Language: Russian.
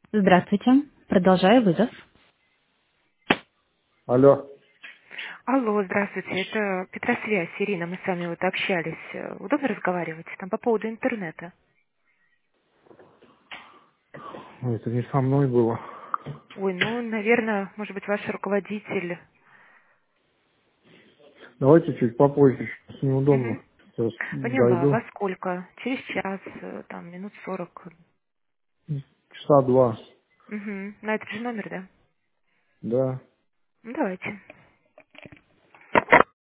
Здравствуйте. Продолжаю вызов. Алло. Алло, здравствуйте. Это Петросвязь, Ирина. Мы с вами вот общались. Удобно разговаривать? Там по поводу интернета. Ой, это не со мной было. Ой, ну, наверное, может быть, ваш руководитель. Давайте чуть попозже, сейчас неудобно. Угу. Сейчас Поняла. Во дойду. сколько? Через час, там, минут 40. Часа два. Угу. На этот же номер, да? Да. Ну, давайте.